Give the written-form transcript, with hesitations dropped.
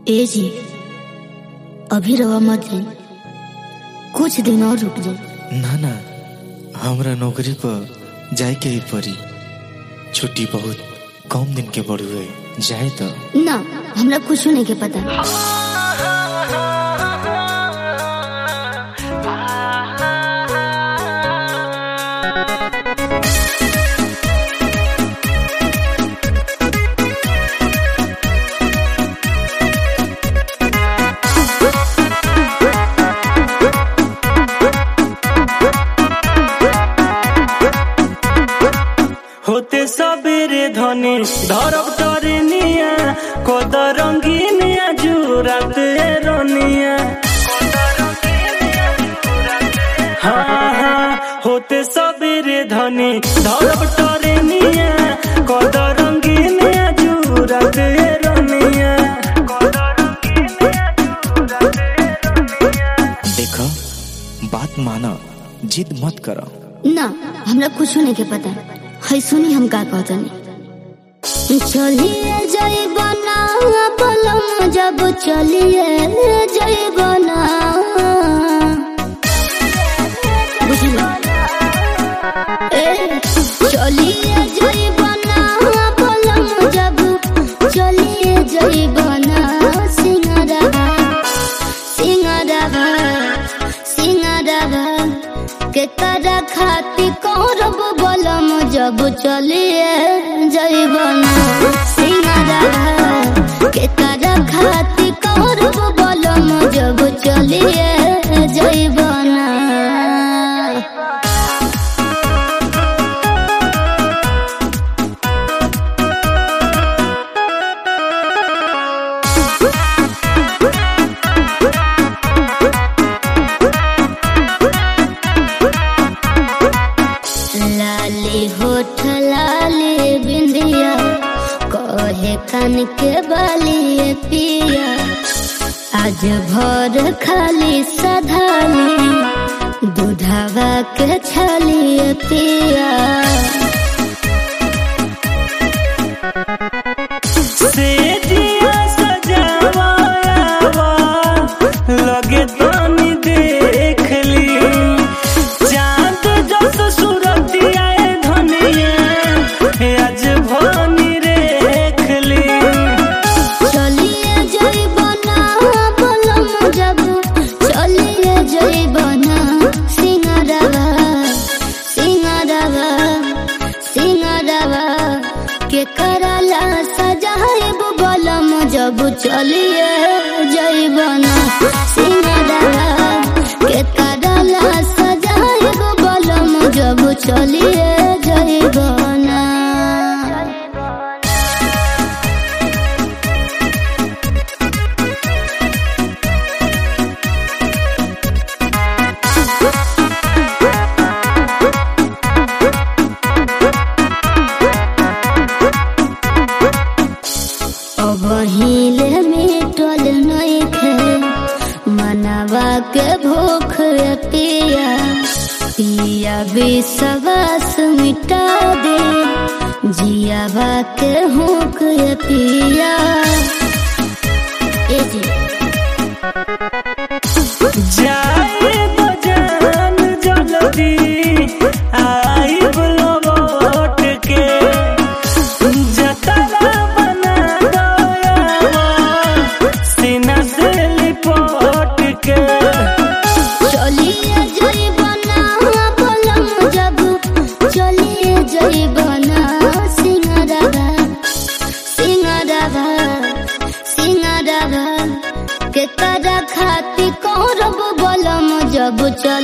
ए जी, अभी रवा मत जाई, कुछ दिन और रुक जाई। ना ना, हमरा नौकरी पर जाए के ही पड़ी। छुट्टी बहुत कम दिन के बड़ुए, जाए तो ना, हमरा कुछ नहीं के पता। होते सबेरे धनी धरब टरनिया कोद रंगीनिया जुरात रोनिया। हाँ हाँ, होते सबेरे धनी धरब टरनिया कोद रंगीनिया जुरात रोनिया। देखो, बात मानो, जिद मत करो। ना, हमरा कुछ नहीं के पता। है सुनी हम का कहतनी। चलिए जइबना बलम, जब चलिए जइबना, बुझलो? चलिए जइबना बलम, जब चलिए जइबना। सिंगरवा सिंगरवा सिंगरवा के तारा खाती करब बलम, जब चलिए जइबना। सिंगरवा के तारा खाती करब बलम, जब चलिए जइबना। लाली होठ लाली बिंदिया, कहे कान के बाली पिया। आज भर खाली सधाली, दूधवा के छाली पिया। से दिया सजावा लगे तानी देख ली, चांद जस सूरतिया धनिया आज भनी रेख ली। चलिए जइबना बलम, जब चलिए जइबना। सिंगरवा सिंगरवा सिंगरवा के करला सजाइब बलम, जब चलिए जइबना। सिंगरवा के करला सजाइब बलम, जब चलिए जइबना। हिले मिटल नइखे मनवा के भूख पिया। पिया विश्वास मिटा दे, जियावा के हुक पिया। जाए तो जान जल्दी आई लौट के, जतरा बना दो सीना से लिपट के। चलिए जइबना बलम, जब चलिए जइबना। सिंगरवा सिंगरवा सिंगरवा के तारा खाती करब बलम, जब चल